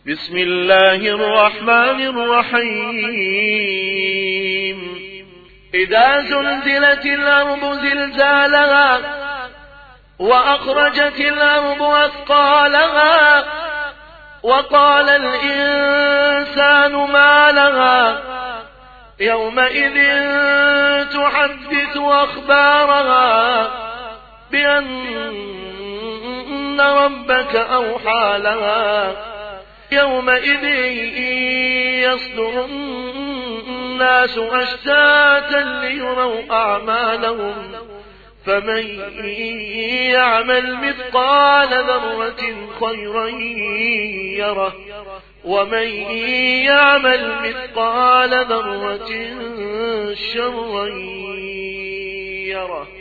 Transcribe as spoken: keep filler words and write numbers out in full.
بسم الله الرحمن الرحيم إذا زلزلت الأرض زلزالها وأخرجت الأرض أثقالها وقال الإنسان ما لها يومئذ تحدث أخبارها بأن ربك أوحى لها يومئذ يصدر الناس أشتاتا ليروا أعمالهم فمن يعمل مثقال ذرة خيرا يره ومن يعمل مثقال ذرة شرا يره.